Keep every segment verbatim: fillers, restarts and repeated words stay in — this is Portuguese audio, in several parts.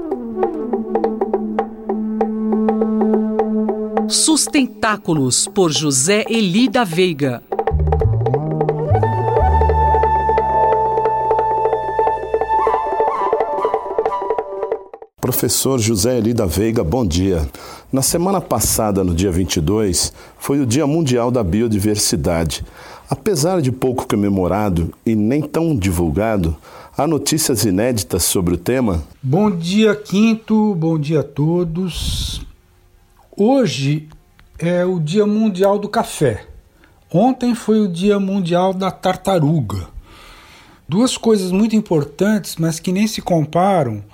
Sustentáculos, por José Eli da Veiga. Professor José Eli da Veiga, bom dia. Na semana passada, no dia vinte e dois, foi o Dia Mundial da Biodiversidade. Apesar de pouco comemorado e nem tão divulgado, há notícias inéditas sobre o tema? Bom dia, Quinto. Bom dia a todos. Hoje é o Dia Mundial do Café. Ontem foi o Dia Mundial da Tartaruga. Duas coisas muito importantes, mas que nem se comparam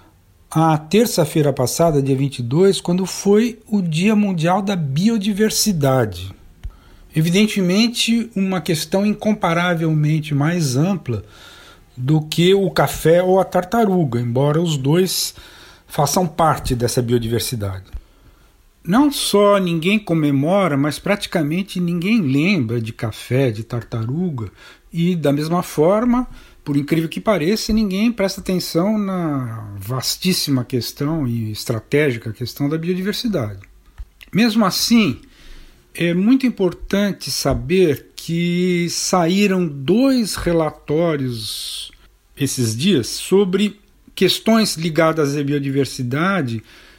à terça-feira passada, dia vinte e dois, quando foi o Dia Mundial da Biodiversidade. Evidentemente, uma questão incomparavelmente mais ampla do que o café ou a tartaruga, embora os dois façam parte dessa biodiversidade. Não só ninguém comemora, mas praticamente ninguém lembra de café, de tartaruga, e da mesma forma, por incrível que pareça, ninguém presta atenção na vastíssima questão e estratégica questão da biodiversidade. Mesmo assim, é muito importante saber que saíram dois relatórios esses dias sobre questões ligadas à biodiversidade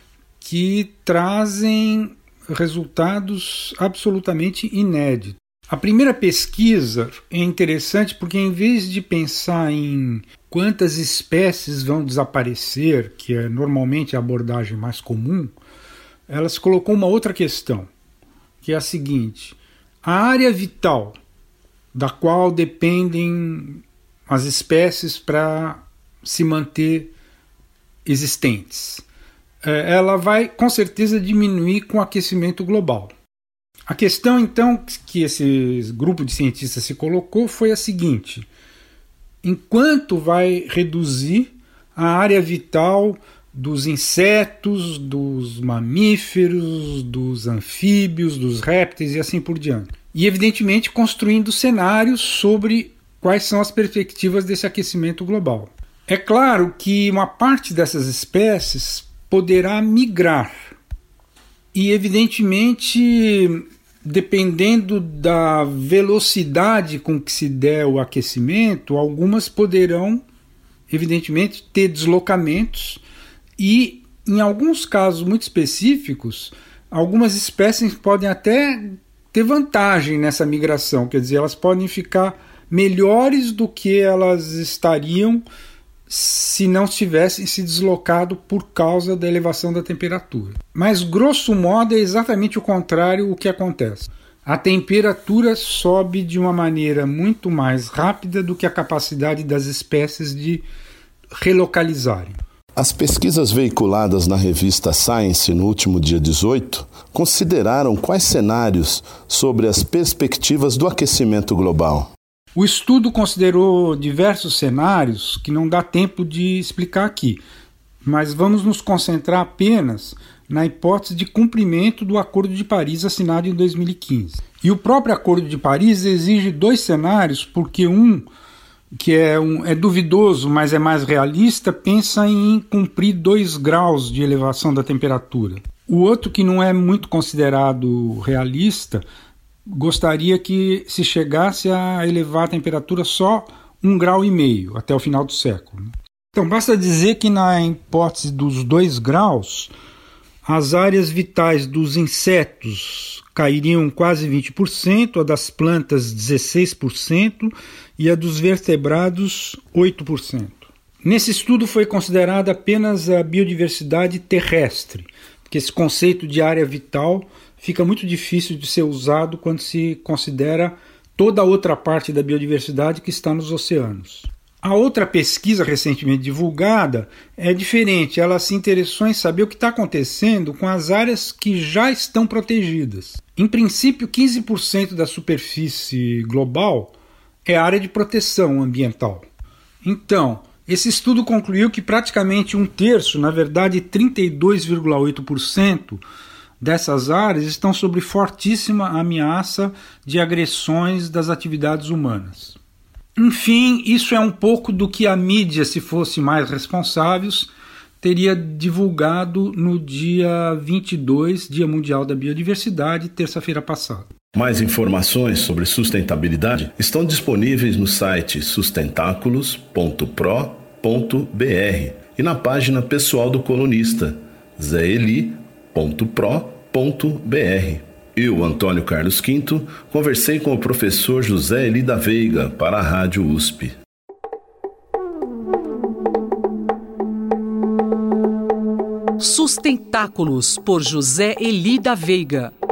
que trazem resultados absolutamente inéditos. A primeira pesquisa é interessante porque, em vez de pensar em quantas espécies vão desaparecer, que é normalmente a abordagem mais comum, ela se colocou uma outra questão, que é a seguinte: a área vital da qual dependem as espécies para se manter existentes, ela vai com certeza diminuir com o aquecimento global. A questão, então, que esse grupo de cientistas se colocou foi a seguinte: enquanto vai reduzir a área vital dos insetos, dos mamíferos, dos anfíbios, dos répteis e assim por diante. E, evidentemente, construindo cenários sobre quais são as perspectivas desse aquecimento global. É claro que uma parte dessas espécies poderá migrar e, evidentemente, dependendo da velocidade com que se der o aquecimento, algumas poderão, evidentemente, ter deslocamentos e, em alguns casos muito específicos, algumas espécies podem até ter vantagem nessa migração, quer dizer, elas podem ficar melhores do que elas estariam se não tivessem se deslocado por causa da elevação da temperatura. Mas, grosso modo, é exatamente o contrário o que acontece. A temperatura sobe de uma maneira muito mais rápida do que a capacidade das espécies de relocalizarem. As pesquisas veiculadas na revista Science no último dia dezoito consideraram quais cenários sobre as perspectivas do aquecimento global? O estudo considerou diversos cenários que não dá tempo de explicar aqui, mas vamos nos concentrar apenas na hipótese de cumprimento do Acordo de Paris assinado em dois mil e quinze. E o próprio Acordo de Paris exige dois cenários, porque um, que é, um, é duvidoso, mas é mais realista, pensa em cumprir dois graus de elevação da temperatura. O outro, que não é muito considerado realista, gostaria que se chegasse a elevar a temperatura só um grau e meio até o final do século. Então, basta dizer que na hipótese dos dois graus, as áreas vitais dos insetos cairiam quase vinte por cento, a das plantas dezesseis por cento e a dos vertebrados oito por cento. Nesse estudo foi considerada apenas a biodiversidade terrestre, porque esse conceito de área vital fica muito difícil de ser usado quando se considera toda a outra parte da biodiversidade que está nos oceanos. A outra pesquisa recentemente divulgada é diferente, ela se interessou em saber o que está acontecendo com as áreas que já estão protegidas. Em princípio, quinze por cento da superfície global é área de proteção ambiental. Então, esse estudo concluiu que praticamente um terço, na verdade trinta e dois vírgula oito por cento, dessas áreas estão sob fortíssima ameaça de agressões das atividades humanas. Enfim, isso é um pouco do que a mídia, se fosse mais responsáveis, teria divulgado no dia vinte e dois, Dia Mundial da Biodiversidade, terça-feira passada. Mais informações sobre sustentabilidade estão disponíveis no site sustentáculos ponto pro ponto br e na página pessoal do colunista zé eli ponto pro ponto br. Eu, Antônio Carlos Quinto, conversei com o professor José Eli da Veiga para a Rádio U S P. Sustentáculos, por José Eli da Veiga.